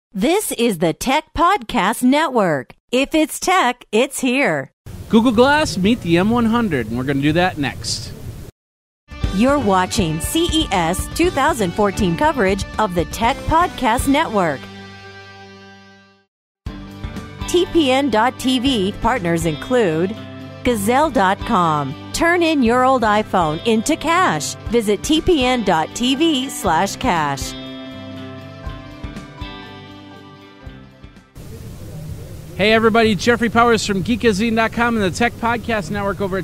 This is the Tech Podcast Network. If it's tech, it's here. Google Glass, meet the M100, and we're going to do that next. You're watching CES 2014 coverage of the Tech Podcast Network. TPN.TV partners include Gazelle.com. Turn in your old iPhone into cash. Visit TPN.TV/cash. Hey everybody, Jeffrey Powers from Geekazine.com and the Tech Podcast Network over at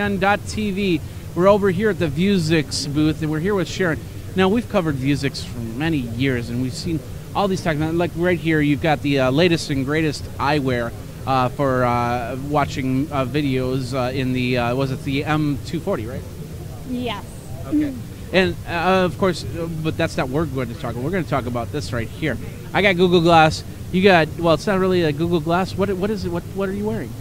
TPN.TV. We're over here at the Vuzix booth, and we're here with Sharon. Now, we've covered Vuzix for many years, and we've seen all these technologies. Like right here, you've got the latest and greatest eyewear for watching videos in the, was it the M240, right? Yes. Okay. And, of course, but that's not what we're going to talk about. We're going to talk about this right here. I got Google Glass. You got, well, it's not really a Google Glass. What is it? What are you wearing?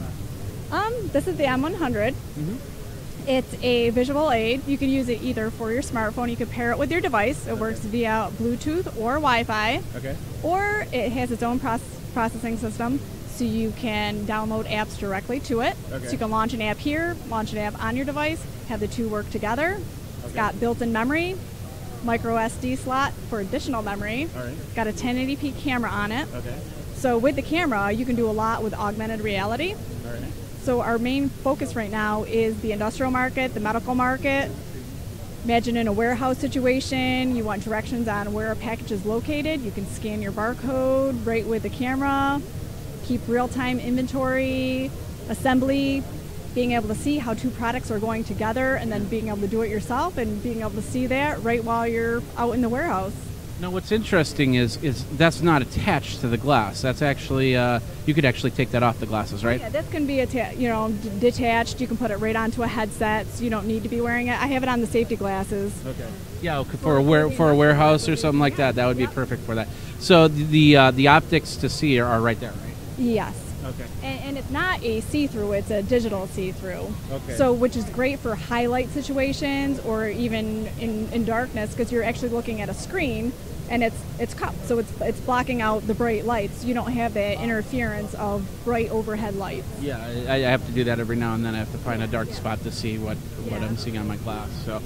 This is the M100. Mm-hmm. It's a visual aid. You can use it either for your smartphone. You can pair it with your device. It works via Bluetooth or Wi-Fi. Okay. Or it has its own processing system, so you can download apps directly to it. Okay. So you can launch an app here, launch an app on your device, have the two work together. It's got built-in memory, micro SD slot for additional memory. All right. It's got a 1080p camera on it. Okay. So with the camera, you can do a lot with augmented reality. All right. So our main focus right now is the industrial market, the medical market. Imagine in a warehouse situation, you want directions on where a package is located. You can scan your barcode right with the camera, keep real-time inventory, assembly, being able to see how two products are going together, and then being able to do it yourself and being able to see that right while you're out in the warehouse. Now, what's interesting is that's not attached to the glass. That's actually you could actually take that off the glasses, right? Yeah, this can be detached. You can put it right onto a headset, so you don't need to be wearing it. I have it on the safety glasses. Okay. Yeah, for a warehouse or something like that, that would be perfect for that. So the optics to see are right there, right? Yes. Okay. And it's not a see-through, it's a digital see-through. Okay. So, which is great for highlight situations or even in darkness, because you're actually looking at a screen and it's cupped, so it's blocking out the bright lights. You don't have that interference of bright overhead lights. Yeah, I have to do that every now and then. I have to find a dark spot to see what I'm seeing on my glass. So,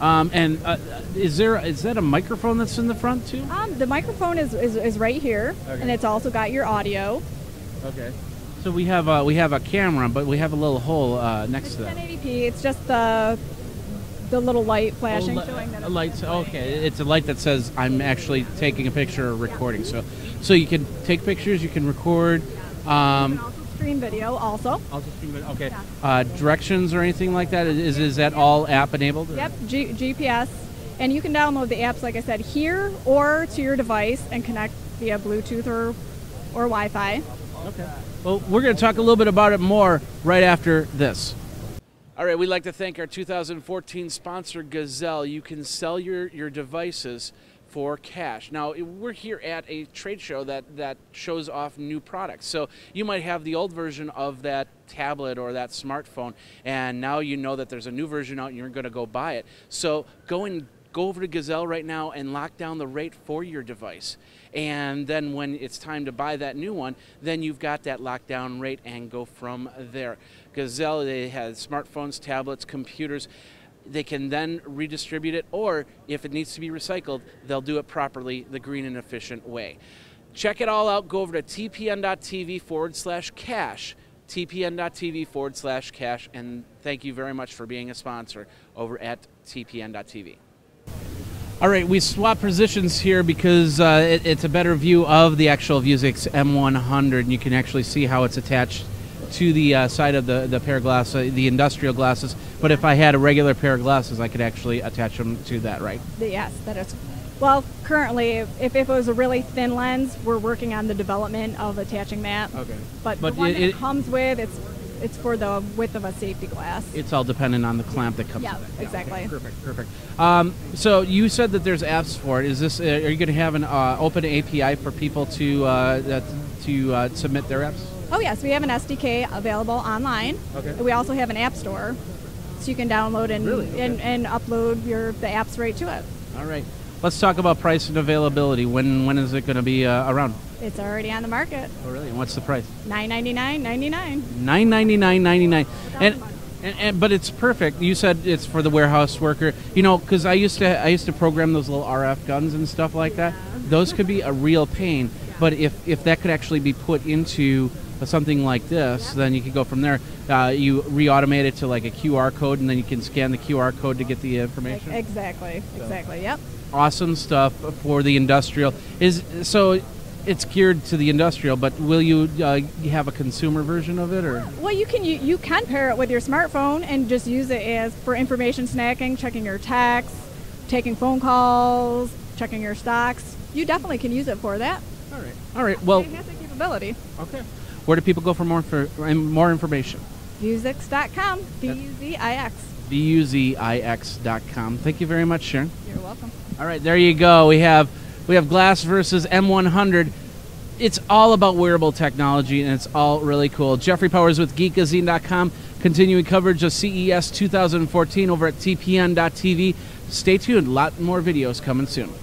is that a microphone that's in the front too? The microphone is right here, and it's also got your audio. Okay. So we have a camera, but we have a little hole next to that. 1080p. It's just the little light flashing, showing that lights. Okay, it's a light that says I'm actually taking a picture or recording. So you can take pictures, you can record. You can also stream video. Also stream video. Okay. Yeah. Directions or anything like that? Is that all app enabled? Or? Yep. GPS, and you can download the apps, like I said, here or to your device and connect via Bluetooth or Wi-Fi. Okay. Well, we're going to talk a little bit about it more right after this. All right, we'd like to thank our 2014 sponsor, Gazelle. You can sell your devices for cash. Now, we're here at a trade show that shows off new products. So you might have the old version of that tablet or that smartphone, and now you know that there's a new version out and you're going to go buy it. So go over to Gazelle right now and lock down the rate for your device. And then when it's time to buy that new one, then you've got that lockdown rate and go from there. Gazelle, they have smartphones, tablets, computers. They can then redistribute it, or if it needs to be recycled, they'll do it properly, the green and efficient way. Check it all out. Go over to tpn.tv/cash, tpn.tv/cash, and thank you very much for being a sponsor over at tpn.tv. All right, we swap positions here because it's a better view of the actual Vuzix M100, and you can actually see how it's attached to the side of the pair of glasses, the industrial glasses. But if I had a regular pair of glasses, I could actually attach them to that, right? Yes, that is. Well, currently, if it was a really thin lens, we're working on the development of attaching that. Okay. But the one it comes with, it's for the width of a safety glass. It's all dependent on the clamp that comes with it. Yeah, exactly. Okay, perfect. So you said that there's apps for it. Is this? Are you going to have an open API for people to submit their apps? Oh yes, we have an SDK available online. Okay. We also have an app store, so you can download and and upload the apps right to it. All right. Let's talk about price and availability. When is it going to be around? It's already on the market. Oh, really? And what's the price? $999.99. $999.99. But it's perfect. You said it's for the warehouse worker. You know, because I used to program those little RF guns and stuff like that. Those could be a real pain. But if that could actually be put into something like this, then you could go from there. You re-automate it to like a QR code, and then you can scan the QR code to get the information. Exactly. Yep. Awesome stuff for the industrial. So it's geared to the industrial, but will you have a consumer version of it, or? Well, you can pair it with your smartphone and just use it as for information snacking, checking your texts, taking phone calls, checking your stocks. You definitely can use it for that. All right. Well, It has that capability. okay. Where do people go for more information? Vuzix.com. VUZIX. VUZIX.com. Thank you very much, Sharon. You're welcome. All right, there you go. We have Glass versus M100. It's all about wearable technology, and it's all really cool. Jeffrey Powers with GeekGazine.com, continuing coverage of CES 2014 over at TPN.TV. Stay tuned. A lot more videos coming soon.